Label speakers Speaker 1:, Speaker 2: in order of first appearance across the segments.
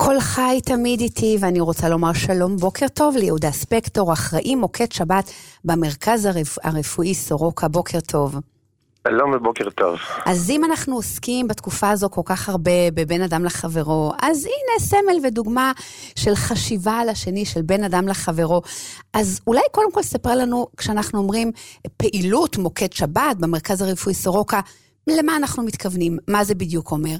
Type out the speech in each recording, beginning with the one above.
Speaker 1: כל חי תמיד איתי, ואני רוצה לומר שלום, בוקר טוב ליהודה ספקטור, אחראי מוקד שבת במרכז הרפואי סורוקה, בוקר טוב.
Speaker 2: שלום ובוקר טוב.
Speaker 1: אז אם אנחנו עוסקים בתקופה הזו כל כך הרבה בבין אדם לחברו, אז הנה סמל ודוגמה של חשיבה על השני של בין אדם לחברו. אז אולי קודם כל ספר לנו, כשאנחנו אומרים פעילות מוקד שבת במרכז הרפואי סורוקה, למה אנחנו מתכוונים? מה זה בדיוק אומר?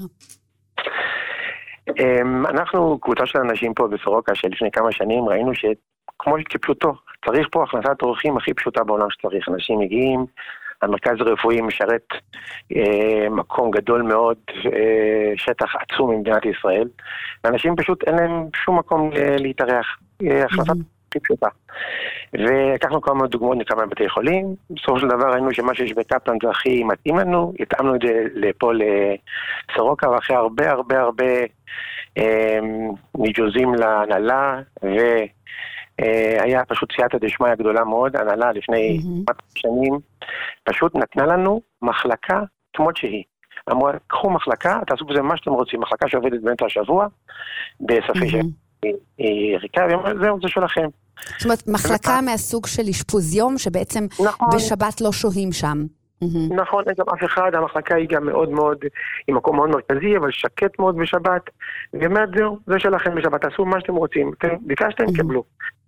Speaker 2: אנחנו, קבוצה של אנשים פה בסורוקה שלפני כמה שנים ראינו שכמו כפשוטו, צריך פה הכנסת אורחים הכי פשוטה בעולם שצריך. אנשים מגיעים, המרכז הרפואי משרת מקום גדול מאוד, שטח עצום במדינת ישראל, ואנשים פשוט אין להם שום מקום להתארח. הכנסת הכי פשוטה. ולקחנו כמה דוגמאות מכמה בתי חולים, בסופו של דבר ראינו שמה שיש בקפלן זה הכי מתאים לנו, התאמנו את זה לפה לסורוקה, ואחרי הרבה ניג'וזים להנהלה, והיה פשוט סייעתא דשמיא גדולה מאוד, הנהלה לפני שנים, פשוט נתנה לנו מחלקה כמות שהיא. אמרו, קחו מחלקה, תעשו בזה מה שאתם רוצים, מחלקה שעובדת באמצע השבוע, בסופי שהיא ריקה, זהו, זה שלכם.
Speaker 1: זאת אומרת, מחלקה מהסוג של אשפוז יום, שבעצם בשבת לא שוהים שם.
Speaker 2: נכון, אין גם אף אחד, המחלקה היא גם מאוד מאוד, היא מקום מאוד מרכזי, אבל שקט מאוד בשבת, ובאמת זהו, זה שלכם בשבת, תעשו מה שאתם רוצים, ביקשתם, קבלו.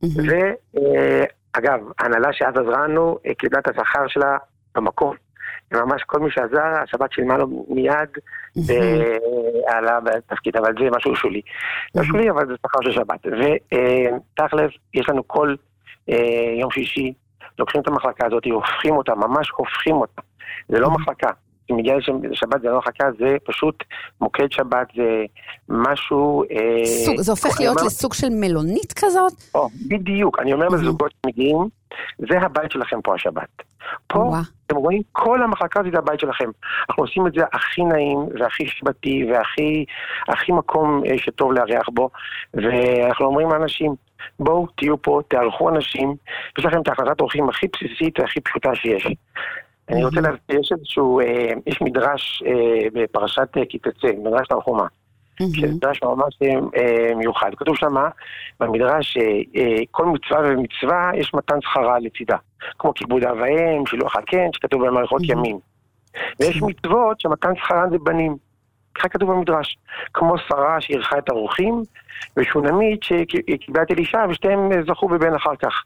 Speaker 2: ואגב, ההנהלה שאז עזרה לנו, קיבלה את השכר שלה במקום. ממש כל מי שעזר, השבת שילמה לו מיד ועלה בתפקיד, אבל זה משהו שולי. לא שולי, אבל זה שכר של שבת. ותכלס, יש לנו כל יום שישי, לוקחים את המחלקה הזאת, הופכים אותה, ממש הופכים אותה. זה לא מחלקה. אם מגיע לשבת זה לא מחלקה, זה פשוט מוקד שבת, זה משהו...
Speaker 1: זה הופך להיות לסוג של מלונית כזאת?
Speaker 2: בדיוק. אני אומר לזוגות שמגיעים, זה הבית שלכם פה השבת. פה, אתם רואים, כל המחלקה זה הבית שלכם. אנחנו עושים את זה הכי נעים, והכי שבתי, והכי מקום שטוב להריח בו, ואנחנו אומרים לאנשים, בואו, תהיו פה, תערכו אנשים, יש לכם את הכנסת אורחים הכי בסיסית והכי פשוטה שיש. אני רוצה להזכיר, יש מדרש בפרשת כי תצא, מדרש תנחומה, מדרש ממש מיוחד. כתוב שם במדרש כל מצווה ומצווה יש מתן שכרה לצידה, כמו כיבוד אב ואם, שילוח הקן, שכתוב בהם אריכות ימים. ויש מצוות שמתן שכרן זה בנים, ככה כתוב במדרש, כמו שרה שערכה את הרוחים, ושונמית שקיבלה את אלישע, ושתיהם זכו בבן אחר כך.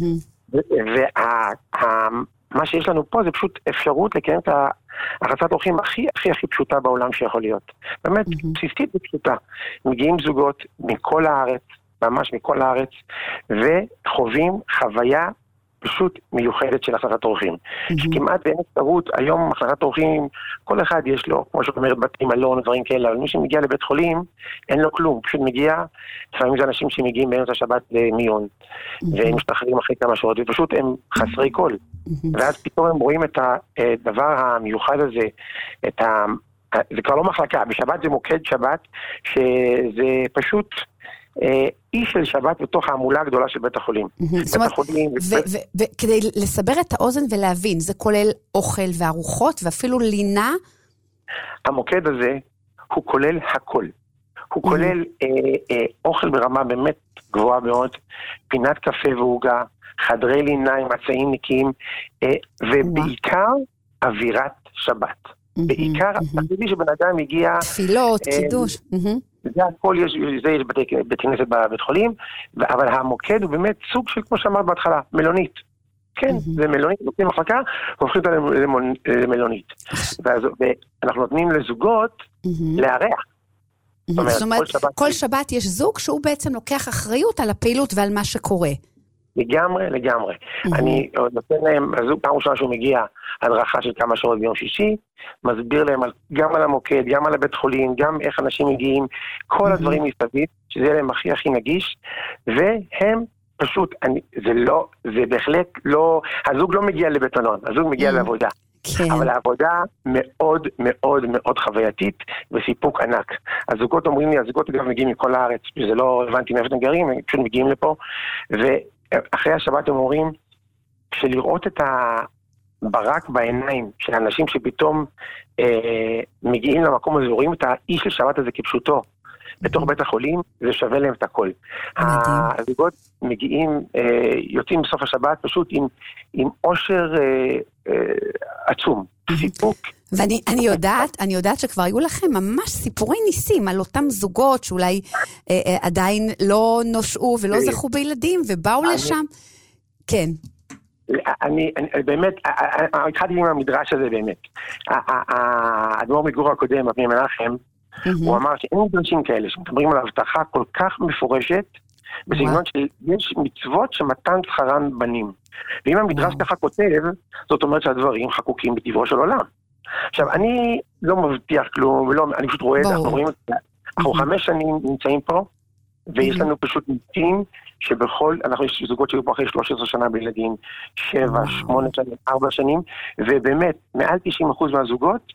Speaker 2: מה שיש לנו פה זה פשוט אפשרות לקיים את הרצת אורחים הכי פשוטה בעולם שיכול להיות. באמת, בסיסית ופשוטה. מגיעים זוגות מכל הארץ, ממש מכל הארץ, וחווים חוויה פשוט מיוחדת של החלטת אורחים. שכמעט אין אפשרות, היום החלטת אורחים, כל אחד יש לו, כמו שאת אומרת, בתי מלון, דברים כאלה, אבל מי שמגיע לבית חולים, אין לו כלום, פשוט מגיע, לפעמים זה אנשים שמגיעים באמצע השבת למיון, והם משתחררים אחרי כמה שעות, ופשוט הם חסרי קול. ואז פתאום הם רואים את הדבר המיוחד הזה, זה כבר לא מחלקה, בשבת זה מוקד שבת, שזה פשוט... אי של שבת בתוך העמולה הגדולה של בית החולים.
Speaker 1: וכדי לסבר את האוזן ולהבין, זה כולל אוכל וארוחות ואפילו לינה?
Speaker 2: המוקד הזה הוא כולל הכל. הוא כולל אוכל ברמה באמת גבוהה מאוד, פינת קפה והוגה, חדרי לינה עם מצעים נקיים, ובעיקר אווירת שבת. בעיקר, תחשבי שבן אדם הגיע...
Speaker 1: תפילות, קידוש.
Speaker 2: זה הכל, יש בית כנסת בבית חולים, אבל המוקד הוא באמת סוג של, כמו שאמרת בהתחלה, מלונית. כן, זה מלונית, נותנים מחלקה, והופכים אותה למלונית. ואנחנו נותנים לזוגות לארח.
Speaker 1: זאת אומרת, כל שבת יש זוג שהוא בעצם לוקח אחריות על הפעילות ועל מה שקורה.
Speaker 2: לגמרי. אני נותן להם, פעם ראשונה שהוא מגיע הדרכה של כמה שעות ביום שישי, מסביר להם גם על המוקד, גם על הבית חולים, גם איך אנשים מגיעים, כל הדברים מסביב, שזה להם הכי נגיש, והם פשוט, זה בהחלט לא, הזוג לא מגיע לבית מלון, הזוג מגיע לעבודה. אבל העבודה מאוד מאוד מאוד חווייתית וסיפוק ענק. הזוגות אומרים לי, הזוגות גם מגיעים מכל הארץ, זה לא רלוונטי מאיפה אתם גרים, הם פשוט מגיעים לפה, ואחרי השבת הם אומרים, שלראות את הברק בעיניים של אנשים שפתאום מגיעים למקום הזה, רואים את האיש של שבת הזה כפשוטו, בתוך בית החולים, זה שווה להם את הכל. הזוגות מגיעים, יוצאים בסוף השבת פשוט עם עושר עצום, סיפוק.
Speaker 1: ואני יודעת שכבר היו לכם ממש סיפורי ניסים על אותם זוגות שאולי עדיין לא נושעו ולא זכו בילדים ובאו לשם. כן.
Speaker 2: אני באמת, התחלתי עם המדרש הזה באמת. האדמו"ר מגור הקודם, אבני מנחם, הוא אמר שאין מדרשים כאלה, שמדברים על הבטחה כל כך מפורשת, בסגנון שיש מצוות שמתן שכרן בנים. ואם המדרש ככה כותב, זאת אומרת שהדברים חקוקים בטבעו של עולם. עכשיו, אני לא מבטיח כלום, אני פשוט רואה את זה, אנחנו רואים את זה. אנחנו 5 שנים נמצאים פה, ויש לנו פשוט ניסים אנחנו יש זוגות שהיו פה אחרי 13 שנה בילדים, 7, 8 שנים, 4 שנים, ובאמת, מעל 90% מהזוגות,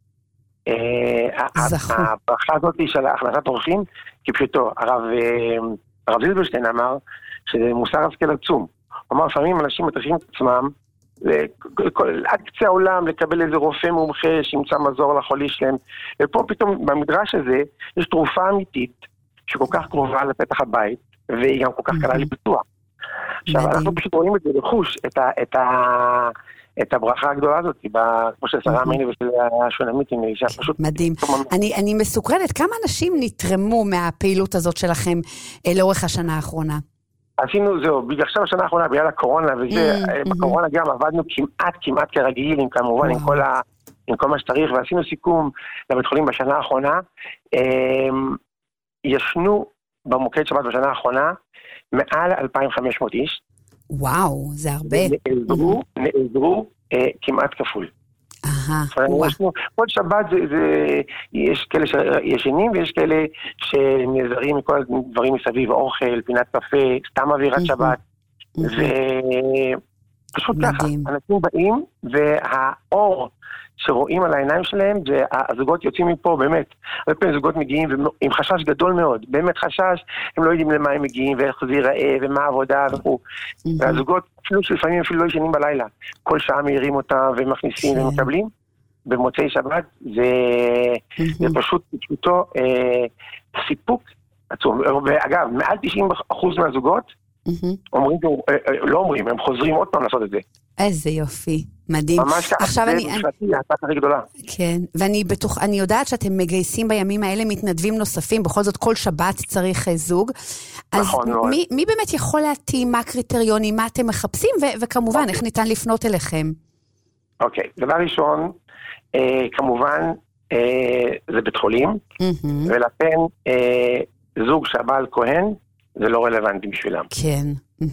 Speaker 2: הברכה הזאת של הכנסת אורחים, כפשוטו, הרב זילברשטיין אמר, שזה מוסר השכל עצום. הוא אמר, לפעמים אנשים מטריחים את עצמם, עד קצה העולם לקבל איזה רופא מומחה שימצא מזור לחולי שלהם, ופה פתאום במדרש הזה יש תרופה אמיתית שכל כך קרובה לפתח הבית, והיא גם כל כך קלה לביטוח. עכשיו אנחנו פשוט רואים את זה לחוש, את הברכה הגדולה הזאת, כמו ששרה מיני ושל השונמית,
Speaker 1: מדהים. אני מסוקרנת, כמה אנשים נתרמו מהפעילות הזאת שלכם לאורך השנה האחרונה?
Speaker 2: עשינו זהו, עכשיו השנה האחרונה בגלל הקורונה וזה, בקורונה גם עבדנו כמעט כרגיל, כמובן עם כל מה שצריך, ועשינו סיכום לבית חולים בשנה האחרונה, ישנו במוקד שבת בשנה האחרונה מעל 2,500 איש.
Speaker 1: וואו, זה הרבה.
Speaker 2: נעזרו כמעט כפול. כל שבת יש כאלה שישנים ויש כאלה שנעזרים מכל הדברים מסביב, אוכל, פינת קפה, סתם אווירת שבת, ופשוט ככה, אנשים באים והאור שרואים על העיניים שלהם, והזוגות יוצאים מפה באמת, הרבה פעמים זוגות מגיעים עם חשש גדול מאוד, באמת חשש, הם לא יודעים למה הם מגיעים ואיך זה ייראה ומה העבודה וכו', והזוגות אפילו שלפעמים אפילו לא ישנים בלילה, כל שעה מהירים אותם ומכניסים ומקבלים, במוצאי שבת זה פשוט פשוטו סיפוק עצום, ואגב מעל 90% מהזוגות אומרים, לא אומרים, הם חוזרים עוד פעם לעשות את זה.
Speaker 1: איזה יופי, מדהים.
Speaker 2: ממש ככה, זה משלתי, ההצעה הכי גדולה.
Speaker 1: כן, ואני יודעת שאתם מגייסים בימים האלה מתנדבים נוספים, בכל זאת כל שבת צריך זוג. אז מי באמת יכול להתאים, מה הקריטריונים, מה אתם מחפשים, וכמובן, איך ניתן לפנות אליכם?
Speaker 2: אוקיי, דבר ראשון, כמובן, זה בית חולים, ולכן זוג שהבעל כהן, זה לא רלוונטי בשבילם.
Speaker 1: כן.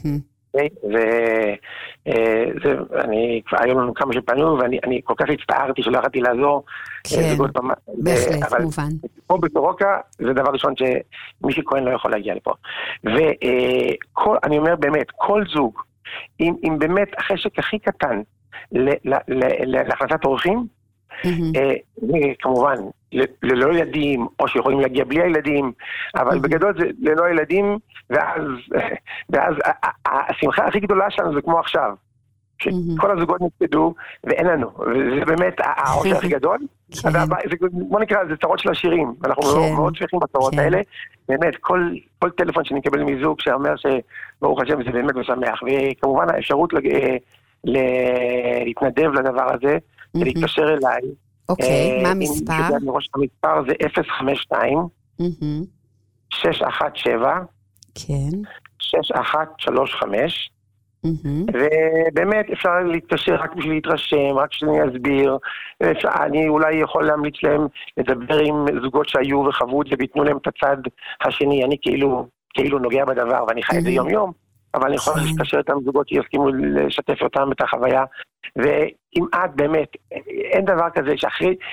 Speaker 2: היו לנו כמה שפנו, ואני כל כך הצטערתי שלא יכולתי לעזור.
Speaker 1: כן, בהחלט, מובן.
Speaker 2: פה בסורוקה, זה דבר ראשון שמי שכהן לא יכול להגיע לפה. ואני אומר באמת, כל זוג, אם באמת החשק הכי קטן להכנסת אורחים, כמובן, ללא ילדים, או שיכולים להגיע בלי הילדים, אבל בגדול זה ללא ילדים, ואז השמחה הכי גדולה שלנו זה כמו עכשיו, שכל הזוגות נפקדו, ואין לנו, וזה באמת העושר הכי גדול, בוא נקרא, זה צרות של השירים, אנחנו מאוד שייכים בצרות האלה, באמת, כל טלפון שנקבל מזוג שאומר שברוך השם זה באמת משמח, וכמובן האפשרות להתנדב לדבר הזה, ולהתקשר אליי.
Speaker 1: אוקיי, מה המספר?
Speaker 2: המספר זה 052 617 6135, ובאמת אפשר להתקשר רק בשביל להתרשם, רק שאני אסביר, אני אולי יכול להמליץ להם לדבר עם זוגות שהיו וחוו את זה, ויתנו להם את הצד השני, אני כאילו נוגע בדבר, ואני חי את זה יום יום, אבל אני יכול להתקשר איתם זוגות שיסכימו לשתף אותם את החוויה, וכמעט באמת, אין דבר כזה שאחרי